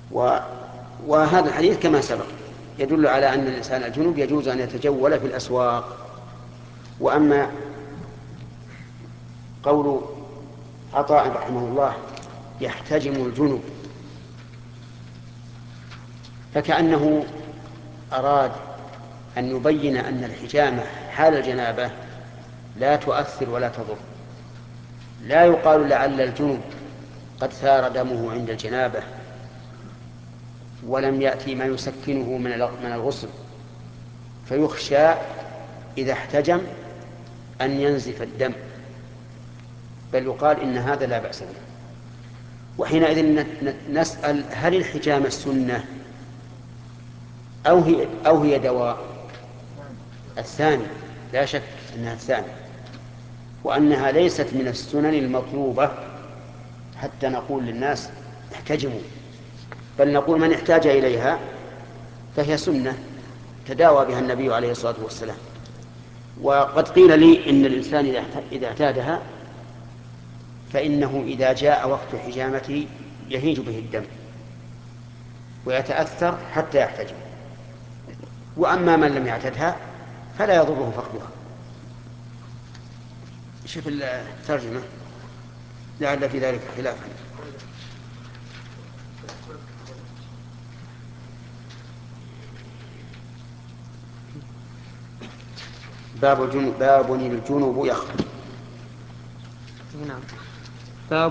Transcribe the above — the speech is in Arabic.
و... وهذا الحديث كما سبق يدل على أن الإنسان الجنوب يجوز أن يتجول في الأسواق. وأما قول عطاء رحمه الله يحتجم الجنوب، فكأنه أراد أن يبين أن الحجامة حال الجنابة لا تؤثر ولا تضر. لا يقال لعل الجنوب قد ثار دمه عند الجنابة ولم يأتي ما يسكنه من الغسل فيخشى إذا احتجم أن ينزف الدم، بل يقال إن هذا لا بأس به. وحينئذ نسأل هل الحجامة سنة أو هي دواء؟ الثاني، لا شك أنها الثاني، وأنها ليست من السنن المطلوبة حتى نقول للناس احتجموا، بل نقول من احتاج إليها فهي سنة تداوى بها النبي عليه الصلاة والسلام. وقد قيل لي إن الإنسان إذا اعتادها فإنه إذا جاء وقت حجامته يهيج به الدم ويتأثر حتى يحتجم، وأما من لم يعتدها فلا يضره فقدها. شوف الترجمة لعل في ذلك خلافا. باب الجنوب يخرج.